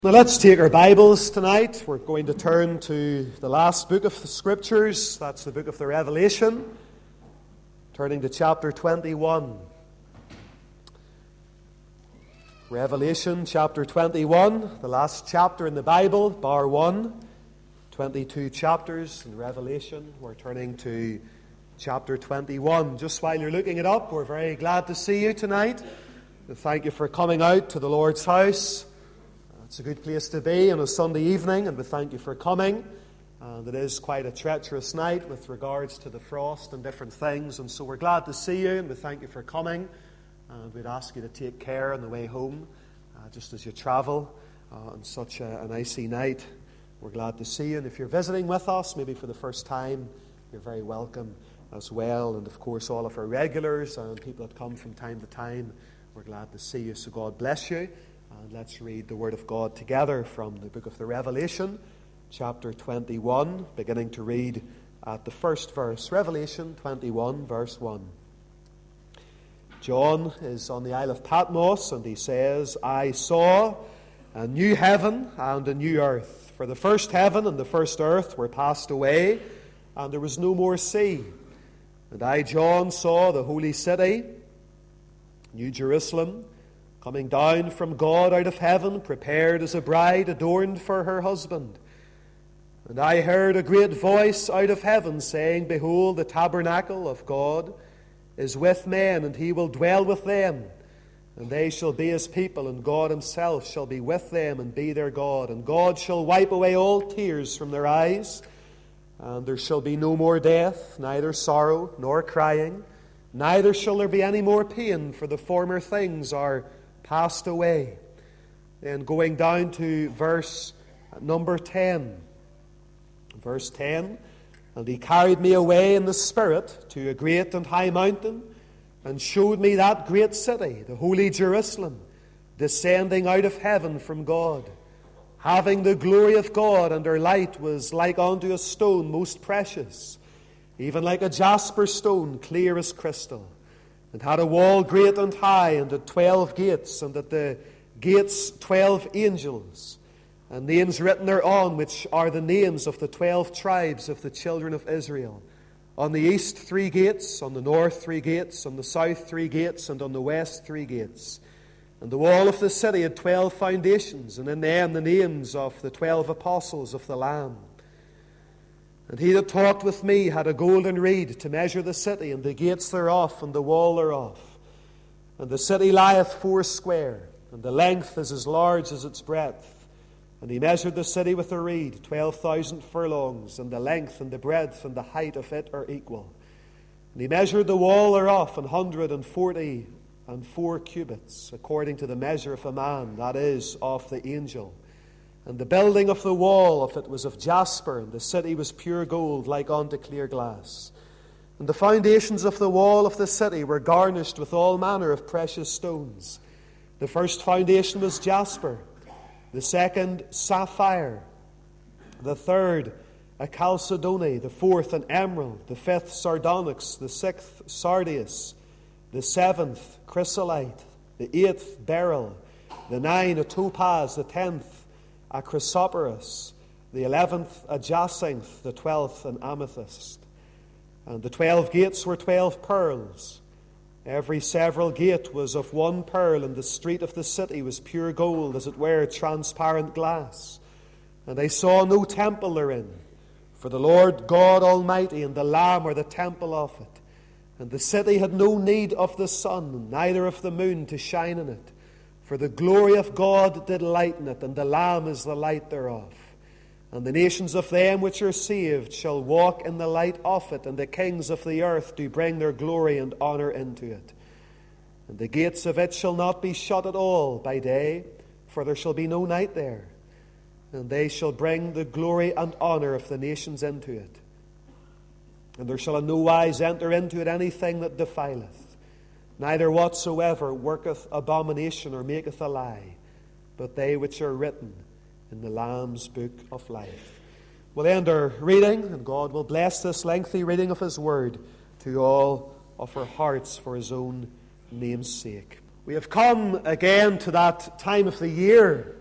Now let's take our Bibles tonight. We're going to turn to the last book of the Scriptures. That's the book of the Revelation. Turning to chapter 21. Revelation chapter 21, the last chapter in the Bible, bar 1. 22 chapters in Revelation. We're turning to chapter 21. Just while you're looking it up, we're very glad to see you tonight. Thank you for coming out to the Lord's house. It's a good place to be on a Sunday evening, and we thank you for coming. And it is quite a treacherous night with regards to the frost and different things, and so we're glad to see you, and we thank you for coming. And we'd ask you to take care on the way home, just as you travel on such an icy night. We're glad to see you, and if you're visiting with us, maybe for the first time, you're very welcome as well. And of course, all of our regulars and people that come from time to time, we're glad to see you, so God bless you. And let's read the Word of God together from the book of the Revelation, chapter 21, beginning to read at the first verse. Revelation 21, verse 1. John is on the Isle of Patmos, and he says, I saw a new heaven and a new earth. For the first heaven and the first earth were passed away, and there was no more sea. And I, John, saw the holy city, New Jerusalem, coming down from God out of heaven, prepared as a bride adorned for her husband. And I heard a great voice out of heaven saying, Behold, the tabernacle of God is with men, and he will dwell with them. And they shall be his people, and God himself shall be with them and be their God. And God shall wipe away all tears from their eyes, and there shall be no more death, neither sorrow nor crying, neither shall there be any more pain, for the former things are passed away. Then going down to verse number 10. Verse 10. And he carried me away in the Spirit to a great and high mountain, and showed me that great city, the holy Jerusalem, descending out of heaven from God, having the glory of God, and her light was like unto a stone most precious, even like a jasper stone, clear as crystal. And had a wall great and high, and had 12 gates, and at the gates 12 angels, and names written thereon, which are the names of the 12 tribes of the children of Israel. On the east 3 gates, on the north 3 gates, on the south 3 gates, and on the west 3 gates. And the wall of the city had 12 foundations, and in them the names of the 12 apostles of the Lamb. And he that talked with me had a golden reed to measure the city, and the gates thereof, and the wall thereof. And the city lieth foursquare, and the length is as large as its breadth. And he measured the city with a reed, 12,000 furlongs, and the length and the breadth and the height of it are equal. And he measured the wall thereof 144 cubits, according to the measure of a man, that is, of the angel. And the building of the wall of it was of jasper, and the city was pure gold, like unto clear glass. And the foundations of the wall of the city were garnished with all manner of precious stones. The first foundation was jasper, the second sapphire, the third a chalcedony, the fourth an emerald, the fifth sardonyx, the sixth sardius, the seventh chrysolite, the eighth beryl, the ninth a topaz, the 10th a chrysoprase, the 11th a jacinth, the 12th an amethyst. And the 12 gates were 12 pearls. Every several gate was of 1 pearl, and the street of the city was pure gold, as it were transparent glass. And I saw no temple therein, for the Lord God Almighty and the Lamb are the temple of it. And the city had no need of the sun, neither of the moon to shine in it. For the glory of God did lighten it, and the Lamb is the light thereof. And the nations of them which are saved shall walk in the light of it, and the kings of the earth do bring their glory and honour into it. And the gates of it shall not be shut at all by day, for there shall be no night there. And they shall bring the glory and honour of the nations into it. And there shall in no wise enter into it anything that defileth, neither whatsoever worketh abomination or maketh a lie, but they which are written in the Lamb's book of life. We'll end our reading, and God will bless this lengthy reading of His Word to all of our hearts for His own name's sake. We have come again to that time of the year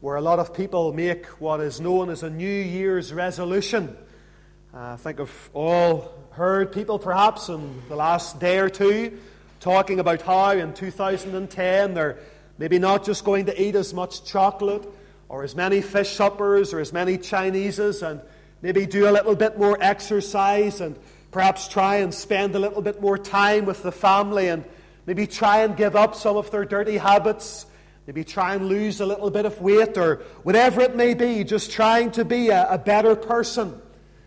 where a lot of people make what is known as a New Year's resolution. I think I've all heard people perhaps in the last day or two talking about how in 2010 they're maybe not just going to eat as much chocolate or as many fish suppers or as many Chineses, and maybe do a little bit more exercise and perhaps try and spend a little bit more time with the family, and maybe try and give up some of their dirty habits, maybe try and lose a little bit of weight, or whatever it may be, just trying to be a better person.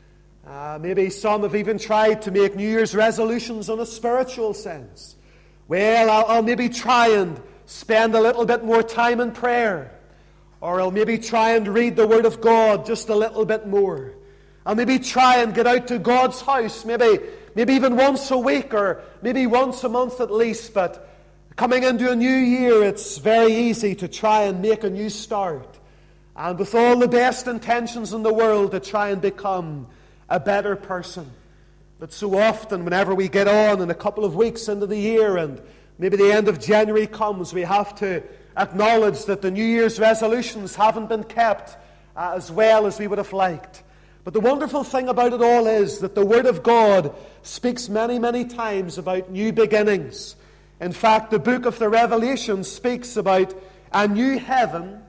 Maybe some have even tried to make New Year's resolutions in a spiritual sense. Well, I'll maybe try and spend a little bit more time in prayer. Or I'll maybe try and read the Word of God just a little bit more. I'll maybe try and get out to God's house, maybe even once a week, or maybe once a month at least. But coming into a new year, it's very easy to try and make a new start. And with all the best intentions in the world to try and become a better person. But so often, whenever we get on in a couple of weeks into the year and maybe the end of January comes, we have to acknowledge that the New Year's resolutions haven't been kept as well as we would have liked. But the wonderful thing about it all is that the Word of God speaks many, many times about new beginnings. In fact, the book of the Revelation speaks about a new heaven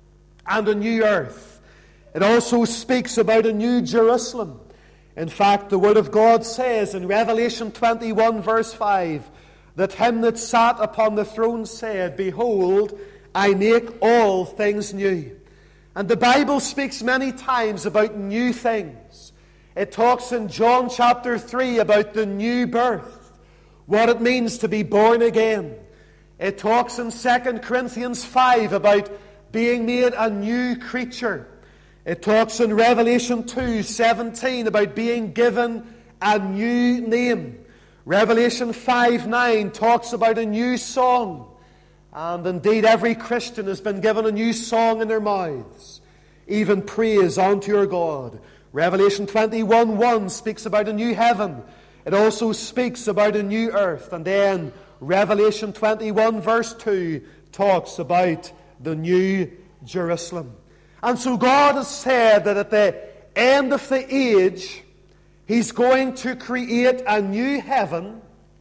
and a new earth. It also speaks about a new Jerusalem. In fact, the Word of God says in Revelation 21 verse 5 that him that sat upon the throne said, Behold, I make all things new. And the Bible speaks many times about new things. It talks in John chapter 3 about the new birth, what it means to be born again. It talks in 2 Corinthians 5 about being made a new creature. It talks in Revelation 2:17 about being given a new name. Revelation 5:9 talks about a new song. And indeed, every Christian has been given a new song in their mouths, even praise unto your God. Revelation 21:1 speaks about a new heaven. It also speaks about a new earth. And then Revelation 21 verse 2 talks about the new Jerusalem. And so God has said that at the end of the age, He's going to create a new heaven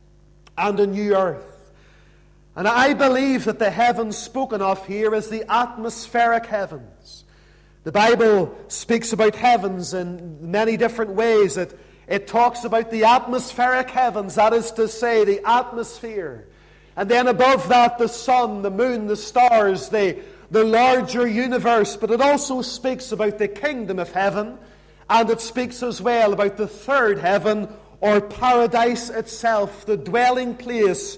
and a new earth. And I believe that the heavens spoken of here is the atmospheric heavens. The Bible speaks about heavens in many different ways. It talks about the atmospheric heavens, that is to say, the atmosphere. And then above that, the sun, the moon, the stars, the larger universe. But it also speaks about the kingdom of heaven. And it speaks as well about the third heaven, or paradise itself, the dwelling place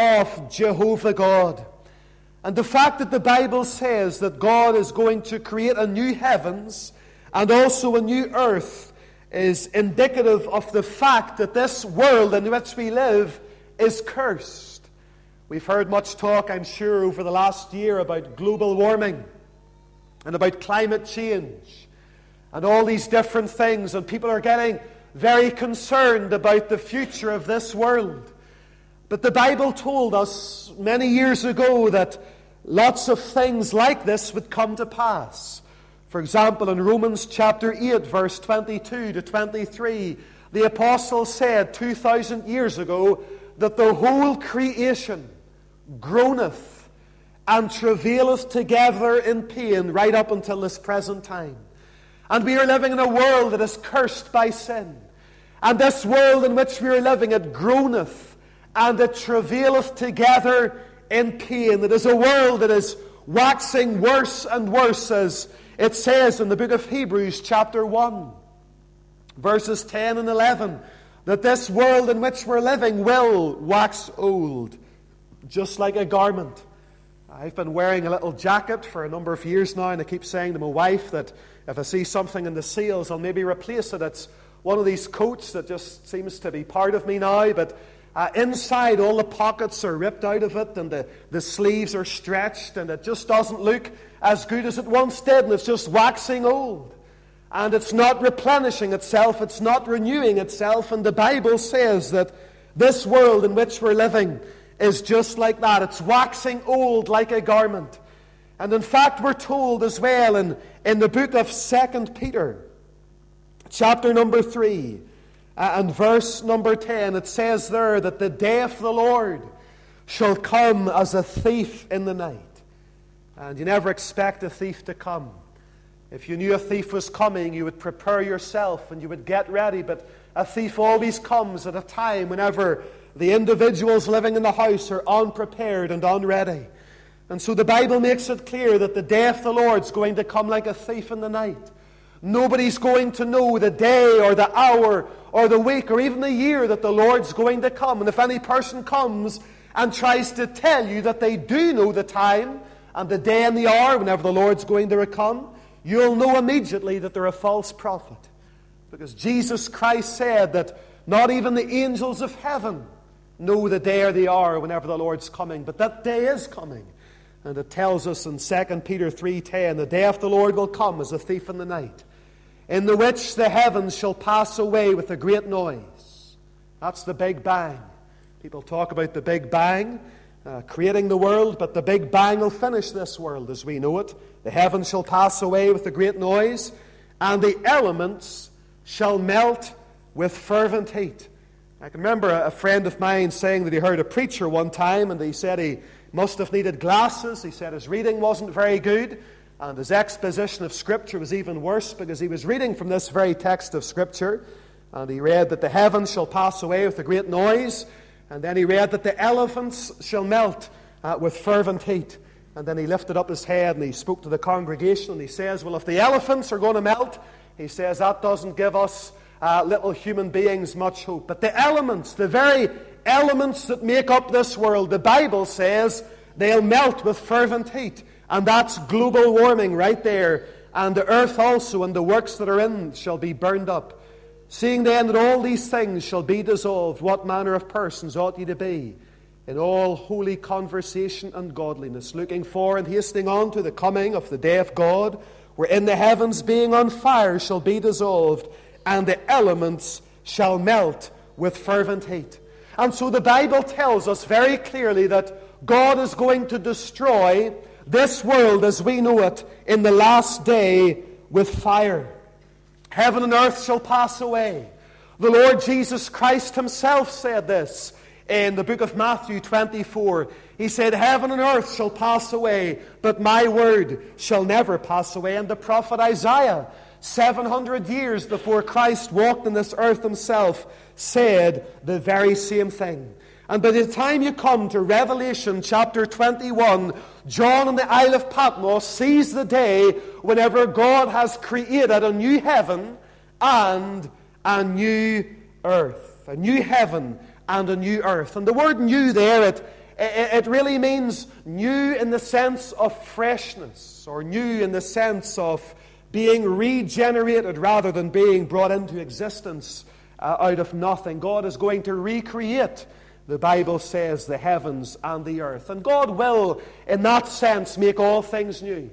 of Jehovah God. And the fact that the Bible says that God is going to create a new heavens and also a new earth is indicative of the fact that this world in which we live is cursed. We've heard much talk, I'm sure, over the last year about global warming and about climate change and all these different things, and people are getting very concerned about the future of this world. But the Bible told us many years ago that lots of things like this would come to pass. For example, in Romans chapter 8, verse 22 to 23, the apostle said 2,000 years ago that the whole creation groaneth and travaileth together in pain right up until this present time. And we are living in a world that is cursed by sin. And this world in which we are living, it groaneth and it travaileth together in pain. It is a world that is waxing worse and worse, as it says in the book of Hebrews chapter 1, verses 10 and 11, that this world in which we're living will wax old, just like a garment. I've been wearing a little jacket for a number of years now, and I keep saying to my wife that if I see something in the sales, I'll maybe replace it. It's one of these coats that just seems to be part of me now, but inside all the pockets are ripped out of it, and the sleeves are stretched, and it just doesn't look as good as it once did, and it's just waxing old. And it's not replenishing itself, it's not renewing itself, and the Bible says that this world in which we're living is just like that. It's waxing old like a garment. And in fact, we're told as well in the book of 2 Peter, chapter number 3, and verse number 10, it says there that the day of the Lord shall come as a thief in the night. And you never expect a thief to come. If you knew a thief was coming, you would prepare yourself and you would get ready. But a thief always comes at a time whenever the individuals living in the house are unprepared and unready. And so the Bible makes it clear that the day of the Lord's going to come like a thief in the night. Nobody's going to know the day or the hour or the week or even the year that the Lord's going to come. And if any person comes and tries to tell you that they do know the time and the day and the hour whenever the Lord's going to come, you'll know immediately that they're a false prophet. Because Jesus Christ said that not even the angels of heaven know the day or the hour whenever the Lord's coming. But that day is coming. And it tells us in 2 Peter 3:10, the day of the Lord will come as a thief in the night, in the which the heavens shall pass away with a great noise. That's the Big Bang. People talk about the Big Bang, creating the world, but the Big Bang will finish this world as we know it. The heavens shall pass away with a great noise, and the elements shall melt with fervent heat. I can remember a friend of mine saying that he heard a preacher one time, and he said he must have needed glasses. He said his reading wasn't very good, and his exposition of Scripture was even worse because he was reading from this very text of Scripture, and he read that the heavens shall pass away with a great noise, and then he read that the elements shall melt with fervent heat. And then he lifted up his head and he spoke to the congregation and he says, well, if the elephants are going to melt, he says that doesn't give us little human beings much hope. But the elements, the very elements that make up this world, the Bible says they'll melt with fervent heat. And that's global warming right there. And the earth also and the works that are in shall be burned up. Seeing then that all these things shall be dissolved, what manner of persons ought ye to be in all holy conversation and godliness, looking for and hastening on to the coming of the day of God, wherein the heavens being on fire shall be dissolved, and the elements shall melt with fervent heat. And so the Bible tells us very clearly that God is going to destroy this world as we know it in the last day with fire. Heaven and earth shall pass away. The Lord Jesus Christ himself said this in the book of Matthew 24. He said, heaven and earth shall pass away, but my word shall never pass away. And the prophet Isaiah, 700 years before Christ walked on this earth himself, said the very same thing. And by the time you come to Revelation chapter 21, John on the Isle of Patmos sees the day whenever God has created a new heaven and a new earth. A new heaven and a new earth. And the word new there, it really means new in the sense of freshness, or new in the sense of being regenerated rather than being brought into existence out of nothing. God is going to recreate, the Bible says, the heavens and the earth. And God will, in that sense, make all things new.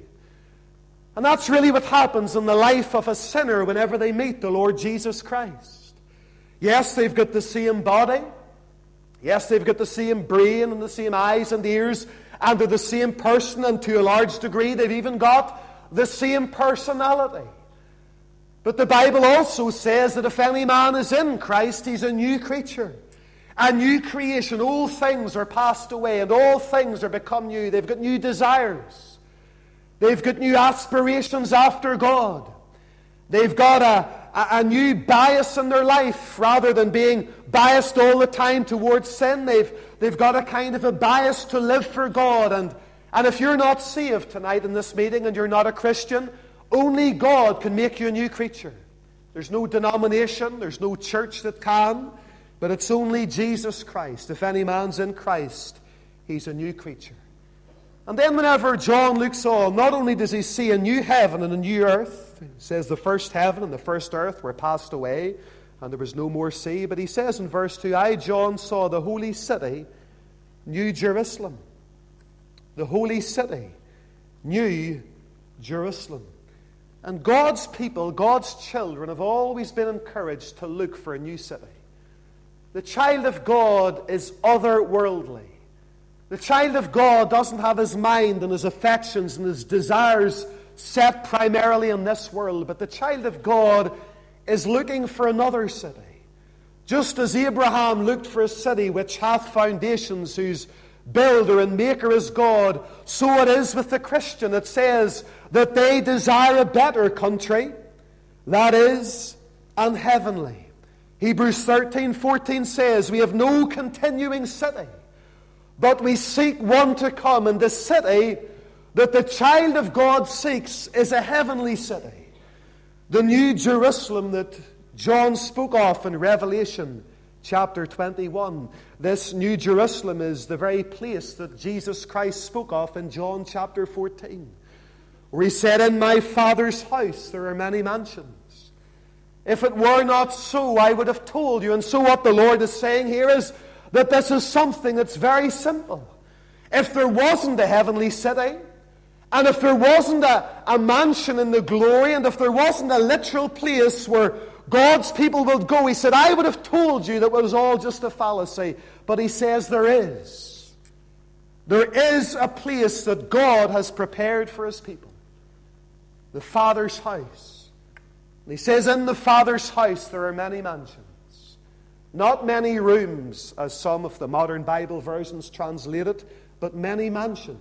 And that's really what happens in the life of a sinner whenever they meet the Lord Jesus Christ. Yes, they've got the same body. Yes, they've got the same brain and the same eyes and ears, and they're the same person, and to a large degree they've even got the same personality. But the Bible also says that if any man is in Christ, he's a new creature. A new creation. All things are passed away and all things are become new. They've got new desires. They've got new aspirations after God. They've got a new bias in their life. Rather than being biased all the time towards sin, they've got a kind of a bias to live for God. And if you're not saved tonight in this meeting and you're not a Christian, only God can make you a new creature. There's no denomination, there's no church that can. But it's only Jesus Christ. If any man's in Christ, he's a new creature. And then whenever John looks on, not only does he see a new heaven and a new earth, he says the first heaven and the first earth were passed away, and there was no more sea, but he says in verse 2, I, John, saw the holy city, New Jerusalem. The holy city, New Jerusalem. And God's people, God's children, have always been encouraged to look for a new city. The child of God is otherworldly. The child of God doesn't have his mind and his affections and his desires set primarily in this world, but the child of God is looking for another city. Just as Abraham looked for a city which hath foundations, whose builder and maker is God, so it is with the Christian. It says that they desire a better country, that is, an heavenly. Hebrews 13:14 says, we have no continuing city, but we seek one to come. And the city that the child of God seeks is a heavenly city. The new Jerusalem that John spoke of in Revelation chapter 21. This new Jerusalem is the very place that Jesus Christ spoke of in John chapter 14, where he said, in my Father's house there are many mansions. If it were not so, I would have told you. And so what the Lord is saying here is that this is something that's very simple. If there wasn't a heavenly city, and if there wasn't a mansion in the glory, and if there wasn't a literal place where God's people would go, he said, I would have told you that it was all just a fallacy. But he says there is. There is a place that God has prepared for his people. The Father's house. And he says, in the Father's house there are many mansions. Not many rooms, as some of the modern Bible versions translate it, but many mansions.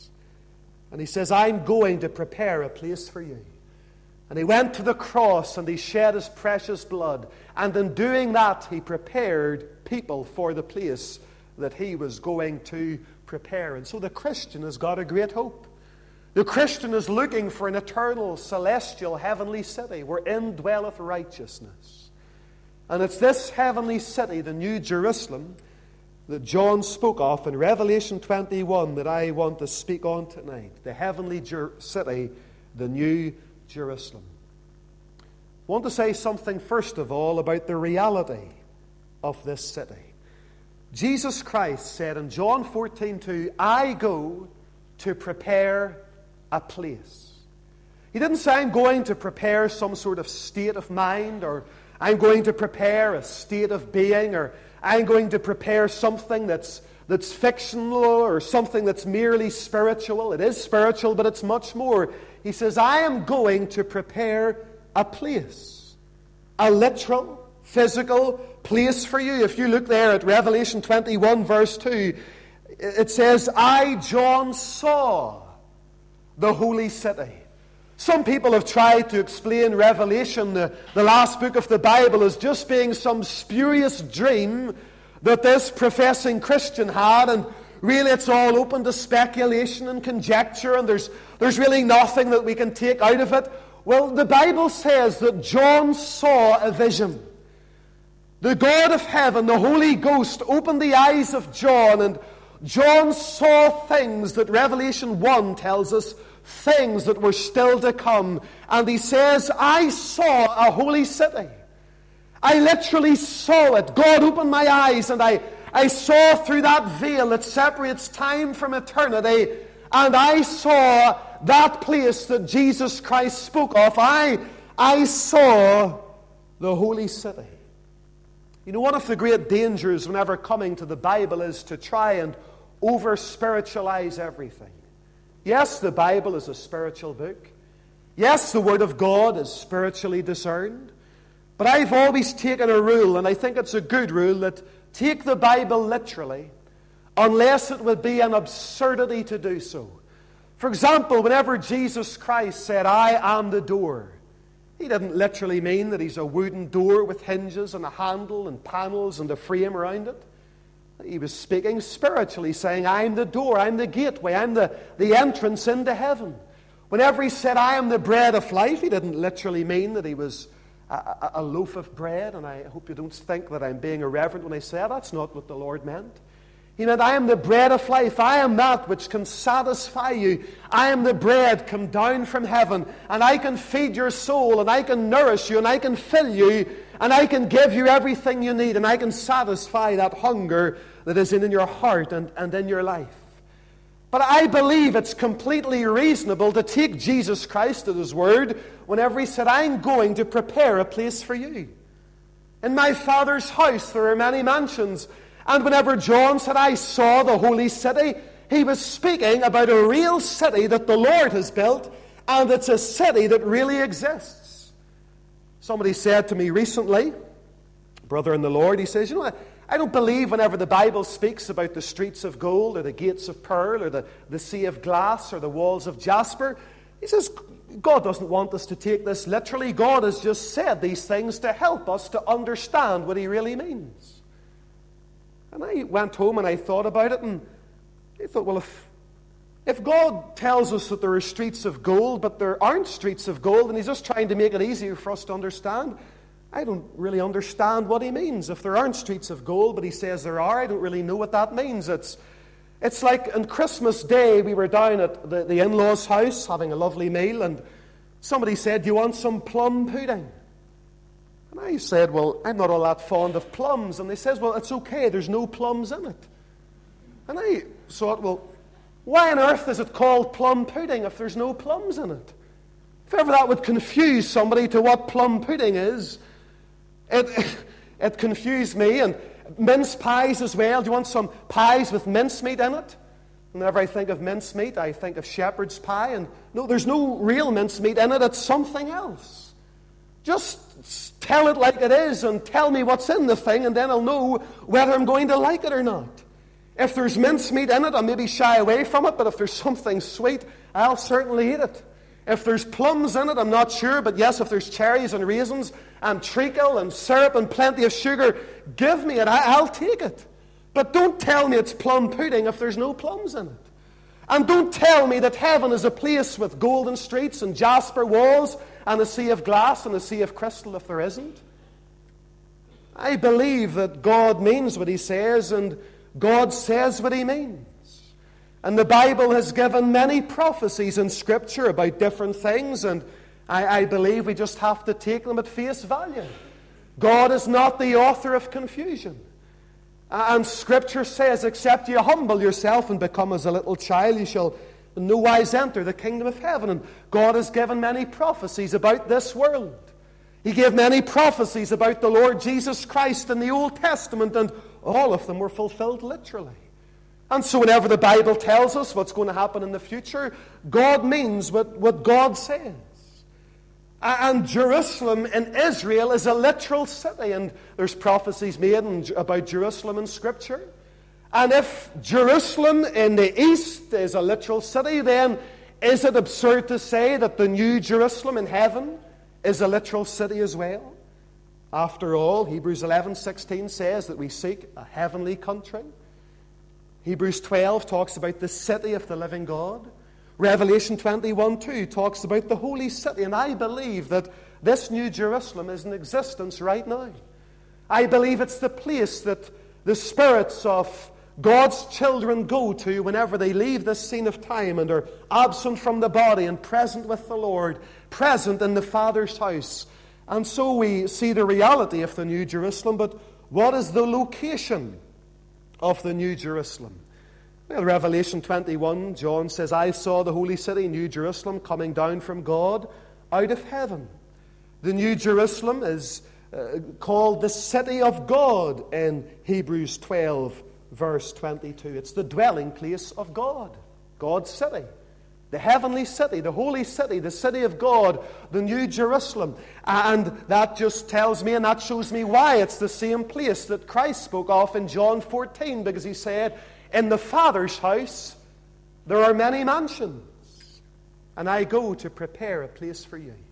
And he says, I'm going to prepare a place for you. And he went to the cross and he shed his precious blood. And in doing that, he prepared people for the place that he was going to prepare. And so the Christian has got a great hope. The Christian is looking for an eternal, celestial, heavenly city wherein dwelleth righteousness. And it's this heavenly city, the New Jerusalem, that John spoke of in Revelation 21 that I want to speak on tonight. The heavenly city, the New Jerusalem. I want to say something first of all about the reality of this city. Jesus Christ said in John 14:2, I go to prepare a place. He didn't say I'm going to prepare some sort of state of mind, or I'm going to prepare a state of being, or I'm going to prepare something that's fictional or something that's merely spiritual. It is spiritual, but it's much more. He says, I am going to prepare a place. A literal, physical place for you. If you look there at Revelation 21 verse 2, it says, I, John, saw the holy city. Some people have tried to explain Revelation, the last book of the Bible, as just being some spurious dream that this professing Christian had, and really it's all open to speculation and conjecture, and there's really nothing that we can take out of it. Well, the Bible says that John saw a vision. The God of heaven, the Holy Ghost, opened the eyes of John, and John saw things that Revelation 1 tells us, things that were still to come. And he says, I saw a holy city. I literally saw it. God opened my eyes, and I saw through that veil that separates time from eternity, and I saw that place that Jesus Christ spoke of. I saw the holy city. You know, one of the great dangers whenever coming to the Bible is to try and over-spiritualize everything. Yes, the Bible is a spiritual book. Yes, the Word of God is spiritually discerned. But I've always taken a rule, and I think it's a good rule, that take the Bible literally unless it would be an absurdity to do so. For example, whenever Jesus Christ said, I am the door, he didn't literally mean that he's a wooden door with hinges and a handle and panels and a frame around it. He was speaking spiritually, saying, I'm the door, I'm the gateway, I'm the entrance into heaven. Whenever he said, I am the bread of life, he didn't literally mean that he was a loaf of bread, and I hope you don't think that I'm being irreverent when I say that's not what the Lord meant. He meant, I am the bread of life. I am that which can satisfy you. I am the bread come down from heaven, and I can feed your soul, and I can nourish you, and I can fill you, and I can give you everything you need, and I can satisfy that hunger that is in your heart and in your life. But I believe it's completely reasonable to take Jesus Christ at His word whenever He said, I'm going to prepare a place for you. In my Father's house there are many mansions. And whenever John said, I saw the holy city, he was speaking about a real city that the Lord has built, and it's a city that really exists. Somebody said to me recently, brother in the Lord, he says, I don't believe whenever the Bible speaks about the streets of gold or the gates of pearl or the sea of glass or the walls of jasper. He says, God doesn't want us to take this literally. God has just said these things to help us to understand what he really means. And I went home and I thought about it, and I thought, well, if God tells us that there are streets of gold, but there aren't streets of gold, and he's just trying to make it easier for us to understand, I don't really understand what he means. If there aren't streets of gold, but he says there are, I don't really know what that means. It's like on Christmas Day, we were down at the in-laws' house having a lovely meal, and somebody said, do you want some plum pudding? And I said, well, I'm not all that fond of plums. And they says, well, it's okay, there's no plums in it. And I thought, well, why on earth is it called plum pudding if there's no plums in it? If ever that would confuse somebody to what plum pudding is, it confused me. And mince pies as well. Do you want some pies with mincemeat in it? Whenever I think of mincemeat, I think of shepherd's pie. And no, there's no real mincemeat in it. It's something else. Just tell it like it is and tell me what's in the thing, and then I'll know whether I'm going to like it or not. If there's mincemeat in it, I'll maybe shy away from it, but if there's something sweet, I'll certainly eat it. If there's plums in it, I'm not sure, but yes, if there's cherries and raisins and treacle and syrup and plenty of sugar, give me it, I'll take it. But don't tell me it's plum pudding if there's no plums in it. And don't tell me that heaven is a place with golden streets and jasper walls and a sea of glass and a sea of crystal if there isn't. I believe that God means what he says, and God says what he means. And the Bible has given many prophecies in Scripture about different things, and I believe we just have to take them at face value. God is not the author of confusion. And Scripture says, except you humble yourself and become as a little child, you shall in no wise enter the kingdom of heaven. And God has given many prophecies about this world. He gave many prophecies about the Lord Jesus Christ in the Old Testament, and all of them were fulfilled literally. And so whenever the Bible tells us what's going to happen in the future, God means what God says. And Jerusalem in Israel is a literal city, and there's prophecies made about Jerusalem in Scripture. And if Jerusalem in the east is a literal city, then is it absurd to say that the new Jerusalem in heaven is a literal city as well? After all, Hebrews 11:16 says that we seek a heavenly country. Hebrews 12 talks about the city of the living God. Revelation 21:2 talks about the holy city. And I believe that this new Jerusalem is in existence right now. I believe it's the place that the spirits of God's children go to whenever they leave this scene of time and are absent from the body and present with the Lord, present in the Father's house. And so we see the reality of the New Jerusalem, but what is the location of the New Jerusalem? Well, Revelation 21, John says, I saw the holy city, New Jerusalem, coming down from God out of heaven. The New Jerusalem is called the city of God in Hebrews 12, verse 22. It's the dwelling place of God, God's city. The heavenly city, the holy city, the city of God, the New Jerusalem. And that just tells me, and that shows me why it's the same place that Christ spoke of in John 14, because he said, in the Father's house there are many mansions, and I go to prepare a place for you.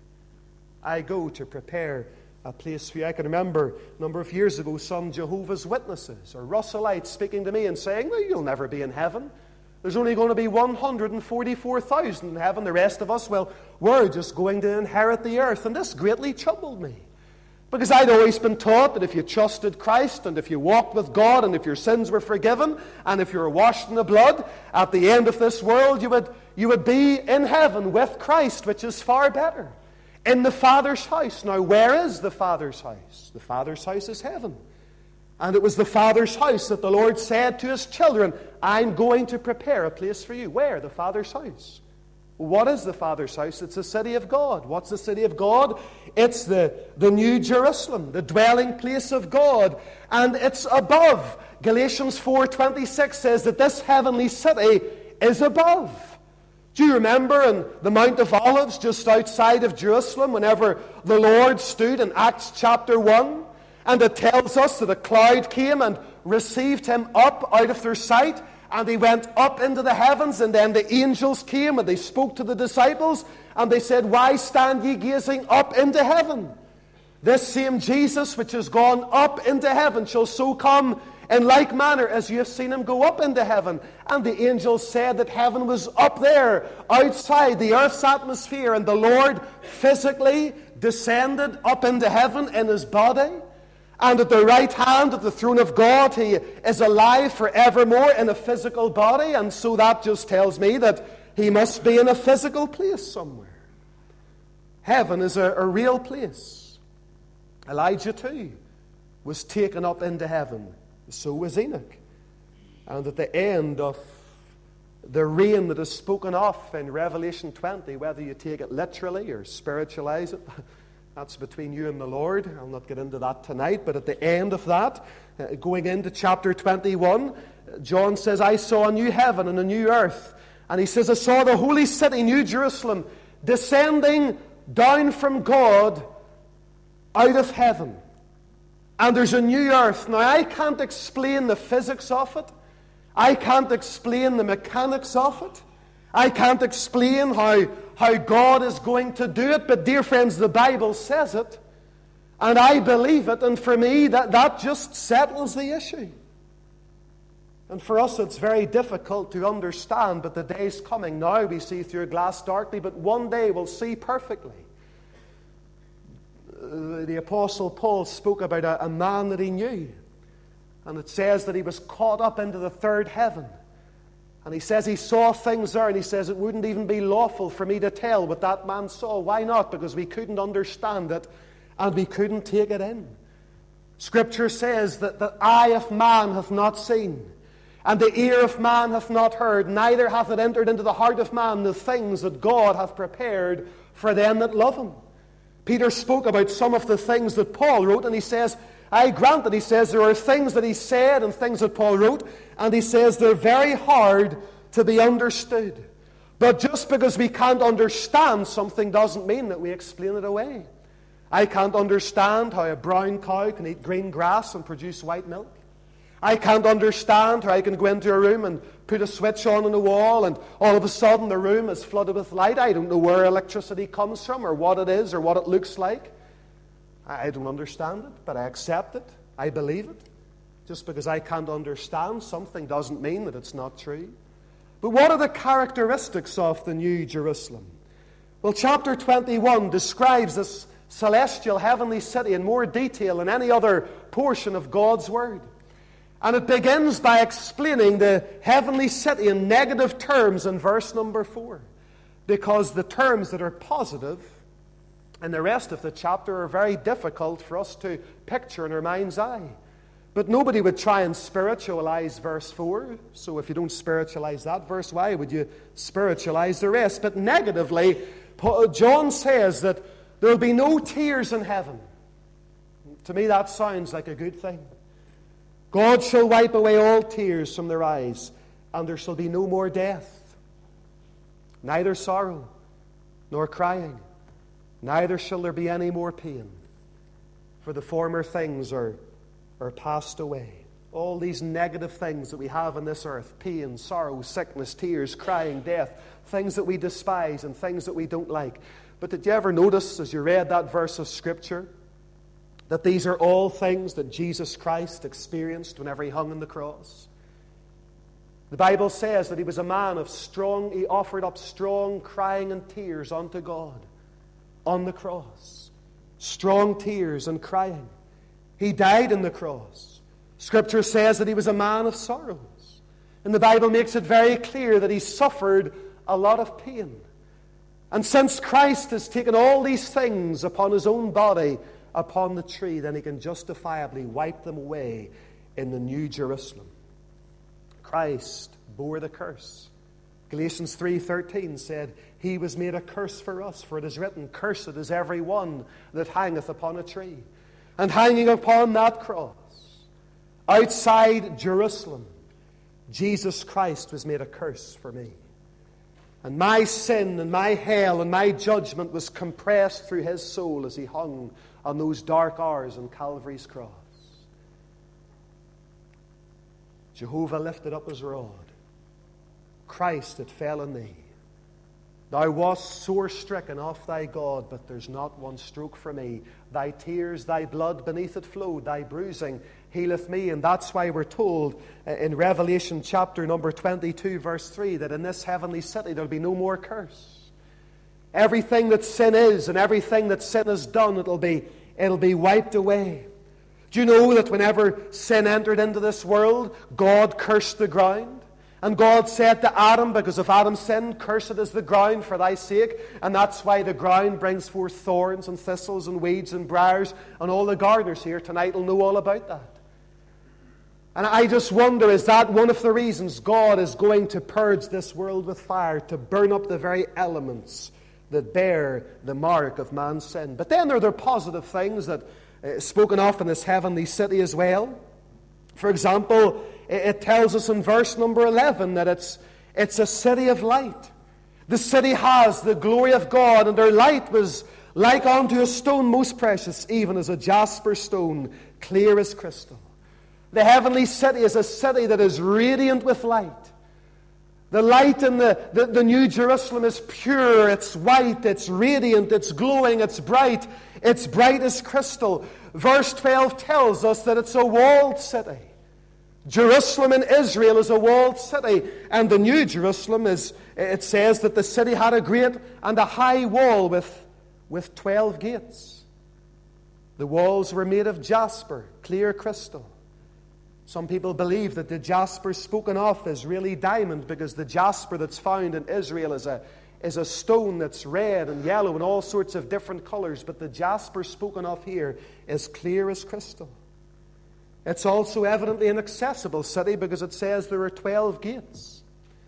I go to prepare a place for you. I can remember a number of years ago some Jehovah's Witnesses or Russellites speaking to me and saying, well, you'll never be in heaven. There's only going to be 144,000 in heaven. The rest of us, well, we're just going to inherit the earth. And this greatly troubled me, because I'd always been taught that if you trusted Christ and if you walked with God and if your sins were forgiven and if you were washed in the blood, at the end of this world you would be in heaven with Christ, which is far better. In the Father's house. Now, where is the Father's house? The Father's house is heaven. And it was the Father's house that the Lord said to his children, I'm going to prepare a place for you. Where? The Father's house. What is the Father's house? It's the city of God. What's the city of God? It's the New Jerusalem, the dwelling place of God. And it's above. Galatians 4:26 says that this heavenly city is above. Do you remember in the Mount of Olives just outside of Jerusalem whenever the Lord stood in Acts chapter 1? And it tells us that a cloud came and received him up out of their sight. And he went up into the heavens, and then the angels came and they spoke to the disciples, and they said, "Why stand ye gazing up into heaven? This same Jesus which has gone up into heaven shall so come in like manner as you have seen him go up into heaven." And the angels said that heaven was up there, outside the earth's atmosphere, and the Lord physically descended up into heaven in his body. And at the right hand of the throne of God, he is alive forevermore in a physical body. And so that just tells me that he must be in a physical place somewhere. Heaven is a real place. Elijah too was taken up into heaven. So was Enoch. And at the end of the reign that is spoken of in Revelation 20, whether you take it literally or spiritualize it, that's between you and the Lord. I'll not get into that tonight. But at the end of that, going into chapter 21, John says, "I saw a new heaven and a new earth." And he says, "I saw the holy city, New Jerusalem, descending down from God out of heaven." And there's a new earth. Now, I can't explain the physics of it. I can't explain the mechanics of it. I can't explain how God is going to do it, but dear friends, the Bible says it, and I believe it, and for me, that just settles the issue. And for us, it's very difficult to understand, but the day's coming. Now we see through a glass darkly, but one day we'll see perfectly. The Apostle Paul spoke about a man that he knew, and it says that he was caught up into the third heaven. And he says he saw things there, and he says it wouldn't even be lawful for me to tell what that man saw. Why not? Because we couldn't understand it, and we couldn't take it in. Scripture says that the eye of man hath not seen, and the ear of man hath not heard, neither hath it entered into the heart of man the things that God hath prepared for them that love him. Peter spoke about some of the things that Paul wrote, and he says, I grant that he says there are things that he said and things that Paul wrote, and he says they're very hard to be understood. But just because we can't understand something doesn't mean that we explain it away. I can't understand how a brown cow can eat green grass and produce white milk. I can't understand how I can go into a room and put a switch on the wall and all of a sudden the room is flooded with light. I don't know where electricity comes from or what it is or what it looks like. I don't understand it, but I accept it. I believe it. Just because I can't understand something doesn't mean that it's not true. But what are the characteristics of the New Jerusalem? Well, chapter 21 describes this celestial heavenly city in more detail than any other portion of God's Word. And it begins by explaining the heavenly city in negative terms in verse number 4. Because the terms that are positive and the rest of the chapter are very difficult for us to picture in our mind's eye. But nobody would try and spiritualize verse 4. So if you don't spiritualize that verse, why would you spiritualize the rest? But negatively, John says that there will be no tears in heaven. To me, that sounds like a good thing. God shall wipe away all tears from their eyes, and there shall be no more death, neither sorrow nor crying. Neither shall there be any more pain, for the former things are passed away. All these negative things that we have on this earth, pain, sorrow, sickness, tears, crying, death, things that we despise and things that we don't like. But did you ever notice as you read that verse of Scripture that these are all things that Jesus Christ experienced whenever he hung on the cross? The Bible says that he was a man of strong, he offered up strong crying and tears unto God. On the cross. Strong tears and crying. He died on the cross. Scripture says that he was a man of sorrows. And the Bible makes it very clear that he suffered a lot of pain. And since Christ has taken all these things upon his own body, upon the tree, then he can justifiably wipe them away in the New Jerusalem. Christ bore the curse. Galatians 3:13 said, He was made a curse for us, for it is written, Cursed is every one that hangeth upon a tree. And hanging upon that cross, outside Jerusalem, Jesus Christ was made a curse for me. And my sin and my hell and my judgment was compressed through His soul as He hung on those dark hours on Calvary's cross. Jehovah lifted up His rod. Christ had fell on thee. Thou wast sore stricken off thy God, but there's not one stroke for me. Thy tears, thy blood beneath it flowed, thy bruising healeth me. And that's why we're told in Revelation chapter number 22, verse 3, that in this heavenly city there'll be no more curse. Everything that sin is and everything that sin has done, it'll be wiped away. Do you know that whenever sin entered into this world, God cursed the ground? And God said to Adam, because of Adam's sin, Cursed is the ground for thy sake. And that's why the ground brings forth thorns and thistles and weeds and briars. And all the gardeners here tonight will know all about that. And I just wonder, is that one of the reasons God is going to purge this world with fire, to burn up the very elements that bear the mark of man's sin? But then there are positive things that spoken of in this heavenly city as well. For example, it tells us in verse number 11 that it's a city of light. The city has the glory of God, and their light was like unto a stone most precious, even as a jasper stone, clear as crystal. The heavenly city is a city that is radiant with light. The light in the New Jerusalem is pure, it's white, it's radiant, it's glowing, it's bright as crystal. Verse 12 tells us that it's a walled city. Jerusalem in Israel is a walled city, and the New Jerusalem it says that the city had a great and a high wall with 12 gates. The walls were made of jasper, clear crystal. Some people believe that the jasper spoken of is really diamond, because the jasper that's found in Israel is a stone that's red and yellow and all sorts of different colors, but the jasper spoken of here is clear as crystal. It's also evidently an accessible city, because it says there are 12 gates,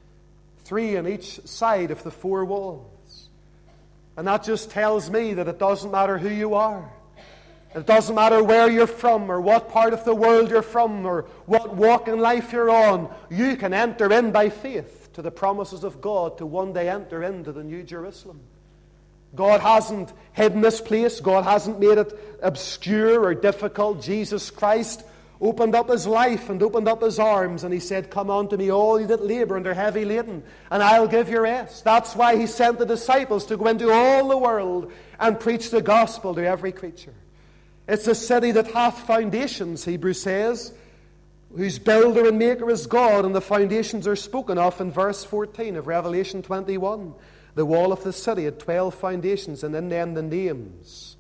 3 on each side of the 4 walls. And that just tells me that it doesn't matter who you are. It doesn't matter where you're from, or what part of the world you're from, or what walk in life you're on. You can enter in by faith to the promises of God to one day enter into the New Jerusalem. God hasn't hidden this place. God hasn't made it obscure or difficult. Jesus Christ opened up His life and opened up His arms, and He said, Come unto me, all ye that labor and are heavy laden, and I'll give you rest. That's why He sent the disciples to go into all the world and preach the gospel to every creature. It's a city that hath foundations, Hebrews says, whose builder and maker is God, and the foundations are spoken of in verse 14 of Revelation 21. The wall of the city had 12 foundations, and in them the names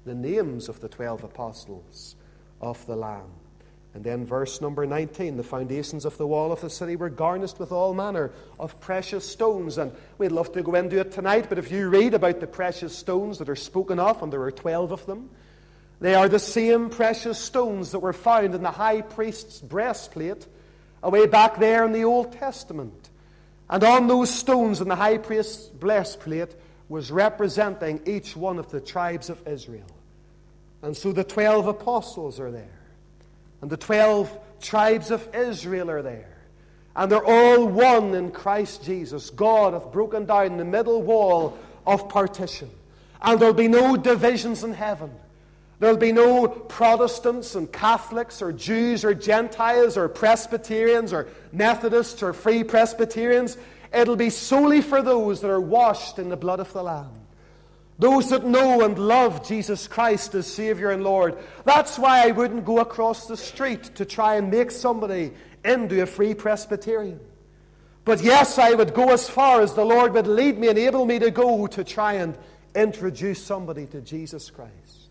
of the 12 apostles of the Lamb. And then verse number 19, the foundations of the wall of the city were garnished with all manner of precious stones. And we'd love to go into it tonight, but if you read about the precious stones that are spoken of, and there are 12 of them, they are the same precious stones that were found in the high priest's breastplate away back there in the Old Testament. And on those stones in the high priest's breastplate was representing each one of the tribes of Israel. And so the 12 apostles are there. And the 12 tribes of Israel are there. And they're all one in Christ Jesus. God hath broken down the middle wall of partition. And there'll be no divisions in heaven. There'll be no Protestants and Catholics or Jews or Gentiles or Presbyterians or Methodists or Free Presbyterians. It'll be solely for those that are washed in the blood of the Lamb. Those that know and love Jesus Christ as Savior and Lord. That's why I wouldn't go across the street to try and make somebody into a Free Presbyterian. But yes, I would go as far as the Lord would lead me, enable me to go, to try and introduce somebody to Jesus Christ.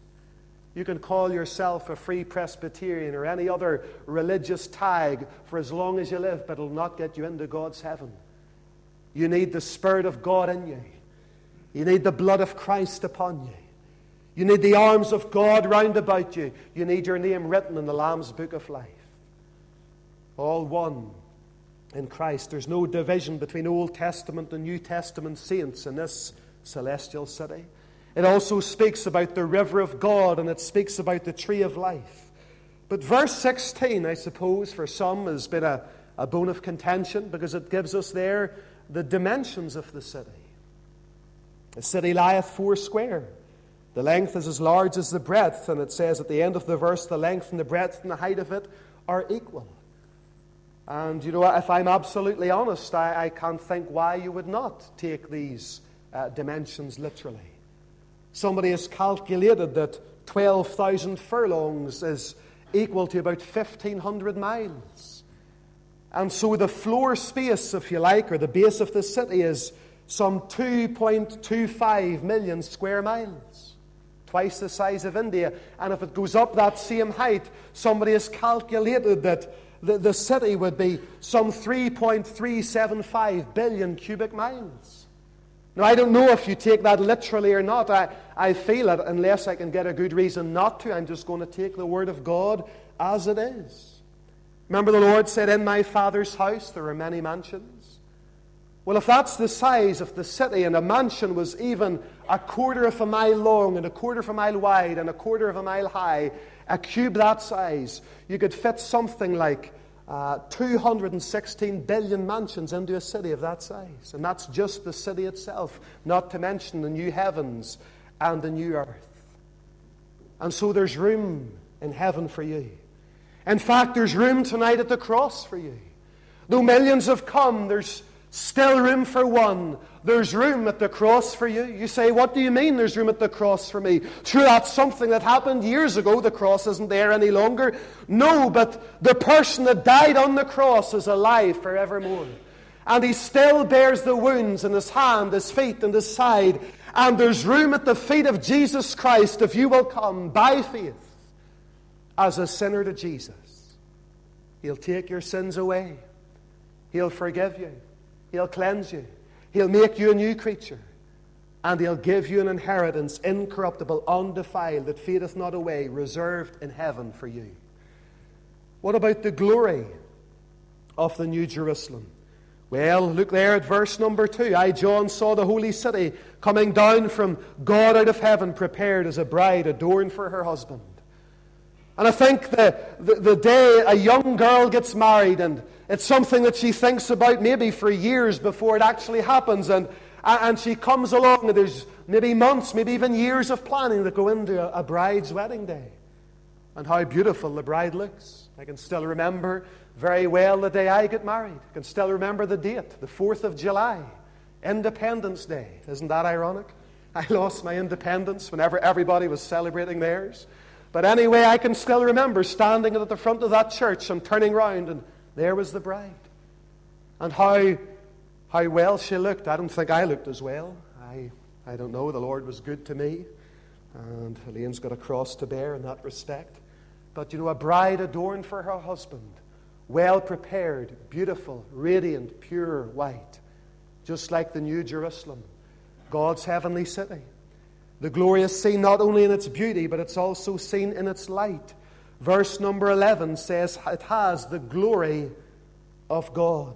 You can call yourself a Free Presbyterian or any other religious tag for as long as you live, but it will not get you into God's heaven. You need the Spirit of God in you. You need the blood of Christ upon you. You need the arms of God round about you. You need your name written in the Lamb's Book of Life. All one in Christ. There's no division between Old Testament and New Testament saints in this celestial city. It also speaks about the river of God, and it speaks about the tree of life. But verse 16, I suppose, for some has been a bone of contention, because it gives us there the dimensions of the city. The city lieth 4 square. The length is as large as the breadth, and it says at the end of the verse, the length and the breadth and the height of it are equal. And you know, if I'm absolutely honest, I can't think why you would not take these dimensions literally. Somebody has calculated that 12,000 furlongs is equal to about 1,500 miles. And so the floor space, if you like, or the base of the city is some 2.25 million square miles. Twice the size of India. And if it goes up that same height, somebody has calculated that the city would be some 3.375 billion cubic miles. Now, I don't know if you take that literally or not. I feel it, unless I can get a good reason not to, I'm just going to take the Word of God as it is. Remember the Lord said, in my Father's house there are many mansions. Well, if that's the size of the city, and a mansion was even 1/4 of a mile long and 1/4 of a mile wide and 1/4 of a mile high, a cube that size, you could fit something like 216 billion mansions into a city of that size. And that's just the city itself, not to mention the new heavens and the new earth. And so there's room in heaven for you. In fact, there's room tonight at the cross for you. Though millions have come, there's still room for one. There's room at the cross for you. You say, what do you mean there's room at the cross for me? Sure, that's something that happened years ago. The cross isn't there any longer. No, but the person that died on the cross is alive forevermore. And he still bears the wounds in his hand, his feet, and his side. And there's room at the feet of Jesus Christ if you will come by faith as a sinner to Jesus. He'll take your sins away. He'll forgive you. He'll cleanse you. He'll make you a new creature. And He'll give you an inheritance, incorruptible, undefiled, that fadeth not away, reserved in heaven for you. What about the glory of the New Jerusalem? Well, look there at verse number 2. I, John, saw the holy city coming down from God out of heaven, prepared as a bride adorned for her husband. And I think the day a young girl gets married, and it's something that she thinks about maybe for years before it actually happens, and she comes along, and there's maybe months, maybe even years of planning that go into a bride's wedding day. And how beautiful the bride looks. I can still remember very well the day I got married. I can still remember the date, the 4th of July, Independence Day. Isn't that ironic? I lost my independence whenever everybody was celebrating theirs. But anyway, I can still remember standing at the front of that church and turning round, and there was the bride. And how well she looked. I don't think I looked as well. I don't know. The Lord was good to me. And Elaine's got a cross to bear in that respect. But you know, a bride adorned for her husband, well prepared, beautiful, radiant, pure white, just like the New Jerusalem, God's heavenly city. The glory is seen not only in its beauty, but it's also seen in its light. Verse number 11 says it has the glory of God.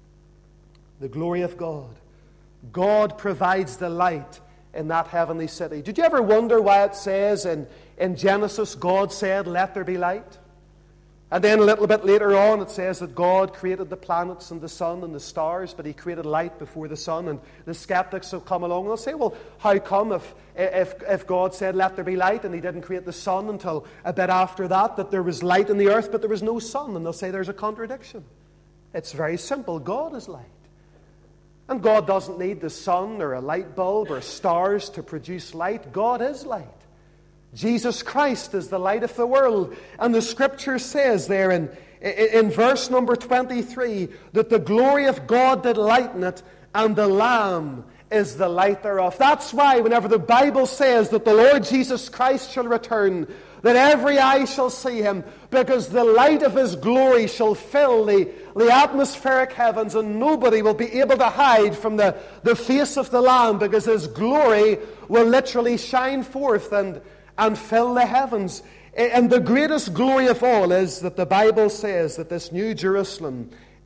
The glory of God. God provides the light in that heavenly city. Did you ever wonder why it says in Genesis, God said, let there be light? And then a little bit later on, it says that God created the planets and the sun and the stars, but He created light before the sun. And the skeptics will come along and they'll say, well, how come if God said, let there be light, and He didn't create the sun until a bit after that there was light in the earth, but there was no sun? And they'll say there's a contradiction. It's very simple. God is light. And God doesn't need the sun or a light bulb or stars to produce light. God is light. Jesus Christ is the light of the world. And the Scripture says there in verse number 23 that the glory of God did lighten it, and the Lamb is the light thereof. That's why whenever the Bible says that the Lord Jesus Christ shall return, that every eye shall see Him, because the light of His glory shall fill the atmospheric heavens, and nobody will be able to hide from the face of the Lamb, because His glory will literally shine forth and fill the heavens. And the greatest glory of all is that the Bible says that this New Jerusalem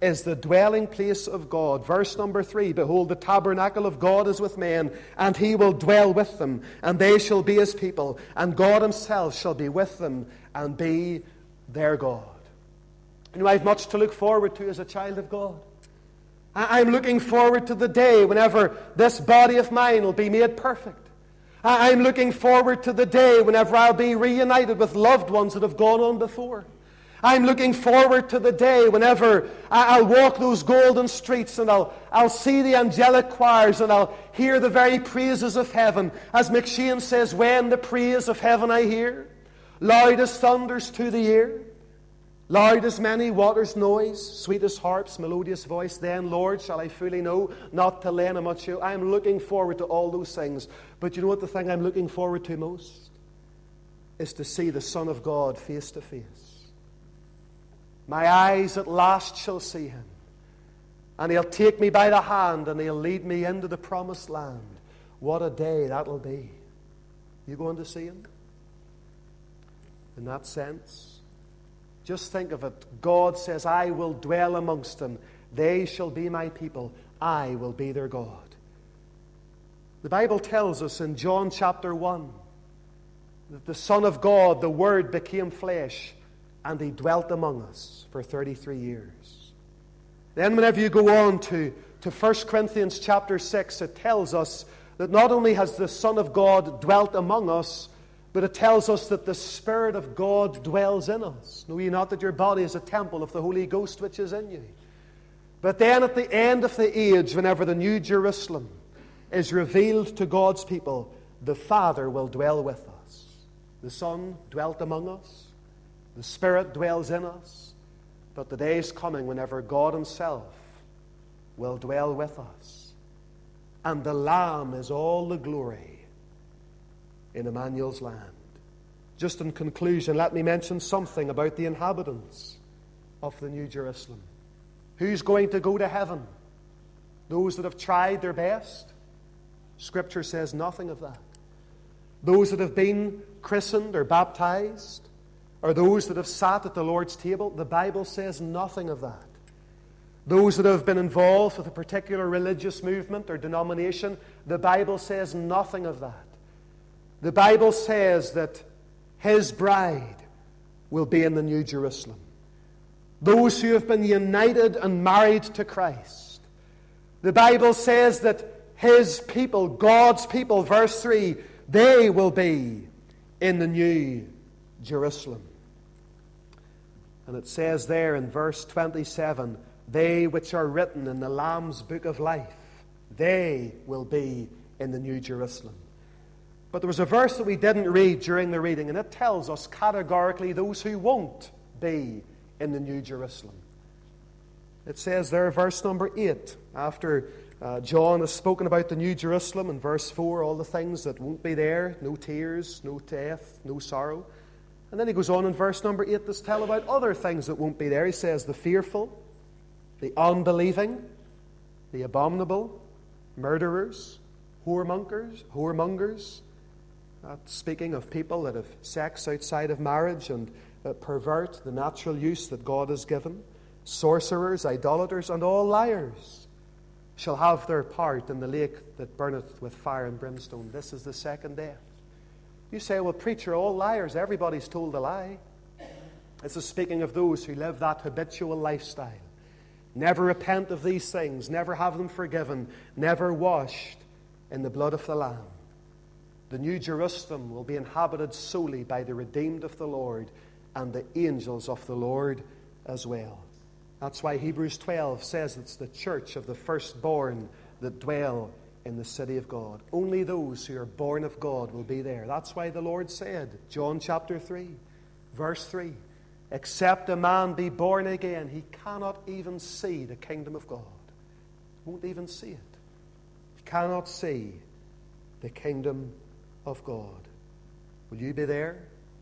is the dwelling place of God. Verse number 3, behold, the tabernacle of God is with men, and he will dwell with them, and they shall be his people, and God himself shall be with them and be their God. You know, I have much to look forward to as a child of God. I'm looking forward to the day whenever this body of mine will be made perfect. I'm looking forward to the day whenever I'll be reunited with loved ones that have gone on before. I'm looking forward to the day whenever I'll walk those golden streets and I'll see the angelic choirs and I'll hear the very praises of heaven. As McShane says, when the praise of heaven I hear, loud as thunders to the ear, loud as many waters' noise, sweet as harp's melodious voice, then, Lord, shall I fully know, not to lend a much you. I'm looking forward to all those things. But you know what the thing I'm looking forward to most? Is to see the Son of God face to face. My eyes at last shall see him. And he'll take me by the hand and he'll lead me into the promised land. What a day that'll be. You going to see him? In that sense, just think of it. God says, I will dwell amongst them. They shall be my people. I will be their God. The Bible tells us in John chapter 1 that the Son of God, the Word, became flesh, and he dwelt among us for 33 years. Then whenever you go on to 1 Corinthians chapter 6, it tells us that not only has the Son of God dwelt among us, but it tells us that the Spirit of God dwells in us. Know ye not that your body is a temple of the Holy Ghost which is in you? But then at the end of the age, whenever the New Jerusalem is revealed to God's people, the Father will dwell with us. The Son dwelt among us. The Spirit dwells in us. But the day is coming whenever God himself will dwell with us. And the Lamb is all the glory in Emmanuel's land. Just in conclusion, let me mention something about the inhabitants of the New Jerusalem. Who's going to go to heaven? Those that have tried their best? Scripture says nothing of that. Those that have been christened or baptized? Or those that have sat at the Lord's table? The Bible says nothing of that. Those that have been involved with a particular religious movement or denomination? The Bible says nothing of that. The Bible says that his bride will be in the New Jerusalem. Those who have been united and married to Christ. The Bible says that his people, God's people, verse 3, they will be in the New Jerusalem. And it says there in verse 27, they which are written in the Lamb's book of life, they will be in the New Jerusalem. But there was a verse that we didn't read during the reading, and it tells us categorically those who won't be in the New Jerusalem. It says there, verse number 8, after John has spoken about the New Jerusalem, in verse 4, all the things that won't be there, no tears, no death, no sorrow. And then he goes on in verse number 8 to tell about other things that won't be there. He says the fearful, the unbelieving, the abominable, murderers, whoremongers. Speaking of people that have sex outside of marriage and pervert the natural use that God has given. Sorcerers, idolaters, and all liars shall have their part in the lake that burneth with fire and brimstone. This is the second death. You say, well, preacher, all liars, everybody's told a lie. This is speaking of those who live that habitual lifestyle. Never repent of these things, never have them forgiven, never washed in the blood of the Lamb. The New Jerusalem will be inhabited solely by the redeemed of the Lord and the angels of the Lord as well. That's why Hebrews 12 says it's the church of the firstborn that dwell in the city of God. Only those who are born of God will be there. That's why the Lord said, John chapter 3, verse 3, except a man be born again, he cannot even see the kingdom of God. Won't even see it. He cannot see the kingdom of God. Will you be there?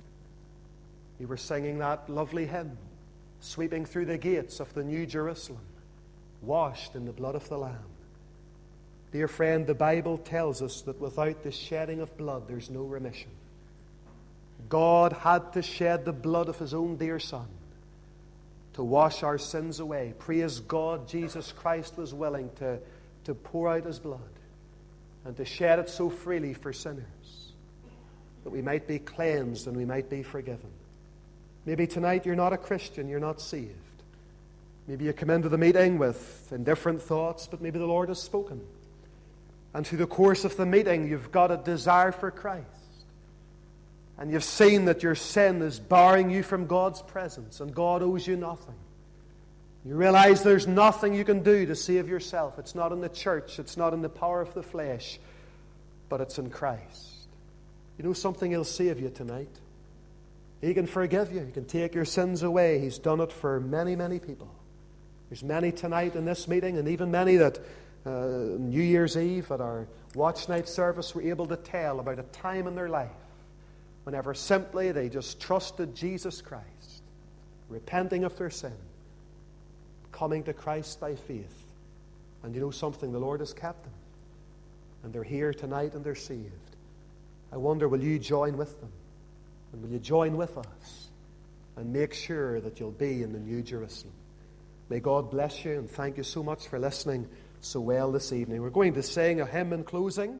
We were singing that lovely hymn, sweeping through the gates of the New Jerusalem, washed in the blood of the Lamb. Dear friend, the Bible tells us that without the shedding of blood, there's no remission. God had to shed the blood of his own dear Son. to wash our sins away. Praise God, Jesus Christ was willing to pour out his blood and to shed it so freely for sinners, that we might be cleansed and we might be forgiven. Maybe tonight you're not a Christian, you're not saved. Maybe you come into the meeting with indifferent thoughts, but maybe the Lord has spoken. And through the course of the meeting, you've got a desire for Christ. And you've seen that your sin is barring you from God's presence, and God owes you nothing. You realize there's nothing you can do to save yourself. It's not in the church, it's not in the power of the flesh, but it's in Christ. You know something? He'll save you tonight. He can forgive you. He can take your sins away. He's done it for many, many people. There's many tonight in this meeting, and even many that New Year's Eve at our watch night service were able to tell about a time in their life whenever simply they just trusted Jesus Christ, repenting of their sin, coming to Christ by faith. And you know something? The Lord has kept them. And they're here tonight and they're saved. I wonder, will you join with them? And will you join with us and make sure that you'll be in the New Jerusalem? May God bless you, and thank you so much for listening so well this evening. We're going to sing a hymn in closing.